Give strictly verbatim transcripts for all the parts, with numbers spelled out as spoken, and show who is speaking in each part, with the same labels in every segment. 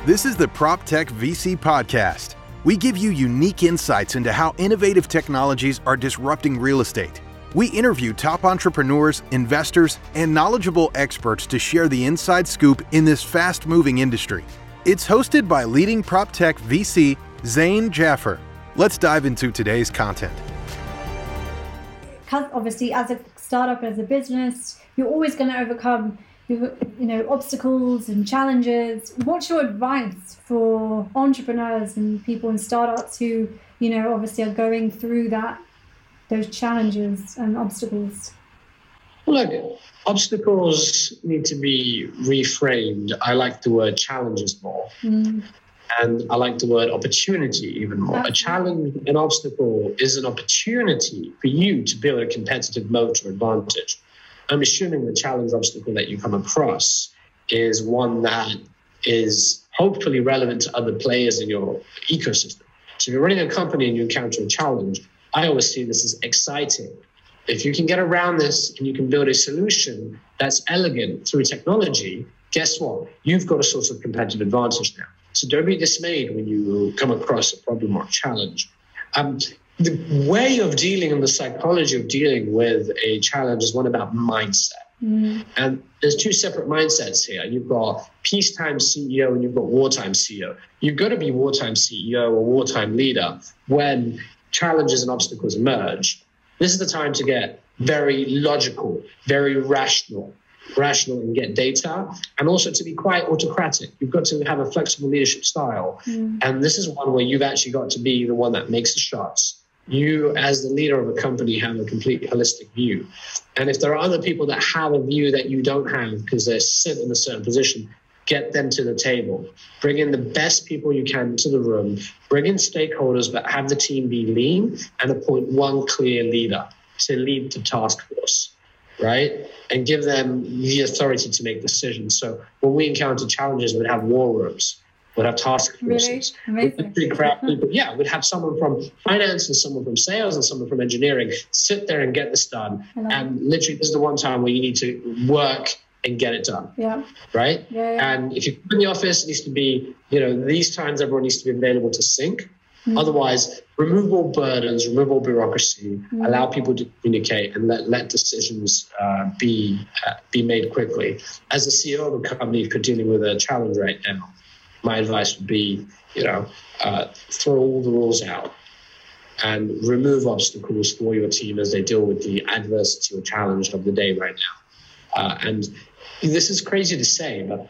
Speaker 1: This is the PropTech V C Podcast. We give you unique insights into how innovative technologies are disrupting real estate. We interview top entrepreneurs, investors, and knowledgeable experts to share the inside scoop in this fast-moving industry. It's hosted by leading PropTech V C, Zain Jaffer. Let's dive into today's content.
Speaker 2: Obviously, as a startup, as a business, you're always going to overcome you know, obstacles and challenges. What's your advice for entrepreneurs and people in startups who, you know, obviously are going through that, those challenges and obstacles?
Speaker 3: Look, obstacles need to be reframed. I like the word challenges more. Mm. And I like the word opportunity even more. Absolutely. A challenge, an obstacle is an opportunity for you to build a competitive moat or advantage. I'm assuming the challenge obstacle that you come across is one that is hopefully relevant to other players in your ecosystem. So if you're running a company and you encounter a challenge, I always see this as exciting. If you can get around this and you can build a solution that's elegant through technology, guess what? You've got a source of competitive advantage now. So don't be dismayed when you come across a problem or a challenge. Um, the way of dealing and the psychology of dealing with a challenge is one about mindset. Mm. And there's two separate mindsets here. You've got peacetime C E O and you've got wartime C E O. You've got to be wartime C E O or wartime leader when challenges and obstacles emerge. This is the time to get very logical, very rational, rational and get data, and also to be quite autocratic. You've got to have a flexible leadership style. Mm. And this is one where you've actually got to be the one that makes the shots. You, as the leader of a company, have a completely holistic view. And if there are other people that have a view that you don't have because they're sit in a certain position, get them to the table. Bring in the best people you can to the room. Bring in stakeholders, but have the team be lean and appoint one clear leader to lead the task force, right? And give them the authority to make decisions. So when we encounter challenges, we'd have war rooms. We'd have task forces.
Speaker 2: Really? Amazing.
Speaker 3: People. Yeah, we'd have someone from finance and someone from sales and someone from engineering sit there and get this done. And literally, this is the one time where you need to work and get it done.
Speaker 2: Yeah.
Speaker 3: Right?
Speaker 2: Yeah, yeah.
Speaker 3: And if you're in the office, it needs to be, you know, these times everyone needs to be available to sync. Mm. Otherwise, remove all burdens, remove all bureaucracy, mm. allow people to communicate and let, let decisions uh, be uh, be made quickly. As a C E O of a company, if you're dealing with a challenge right now, my advice would be, you know, uh, throw all the rules out and remove obstacles for your team as they deal with the adversity or challenge of the day right now. Uh, and this is crazy to say, but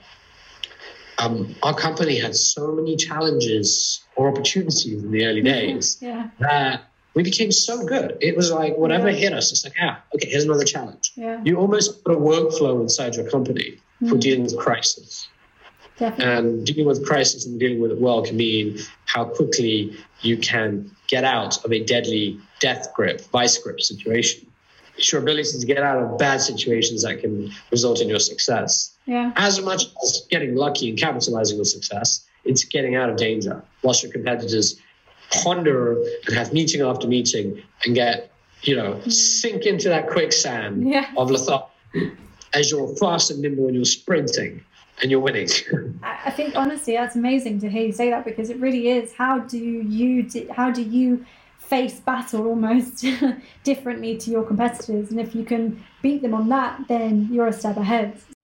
Speaker 3: um, our company had so many challenges or opportunities in the early days
Speaker 2: yeah.
Speaker 3: that we became so good. It was like whatever yeah. hit us, it's like, ah, okay, here's another challenge.
Speaker 2: Yeah.
Speaker 3: You almost put a workflow inside your company mm. for dealing with crisis.
Speaker 2: Definitely.
Speaker 3: And dealing with crisis and dealing with it well can mean how quickly you can get out of a deadly death grip, vice grip situation. It's your ability to get out of bad situations that can result in your success.
Speaker 2: Yeah.
Speaker 3: As much as getting lucky and capitalizing on success, it's getting out of danger. Whilst your competitors ponder and have meeting after meeting and get, you know, mm. sink into that quicksand
Speaker 2: yeah.
Speaker 3: of lethargy as you're fast and nimble and you're sprinting. And you're winning.
Speaker 2: I think honestly, that's amazing to hear you say that, because it really is. How do you how do you face battle almost differently to your competitors? And if you can beat them on that, then you're a step ahead.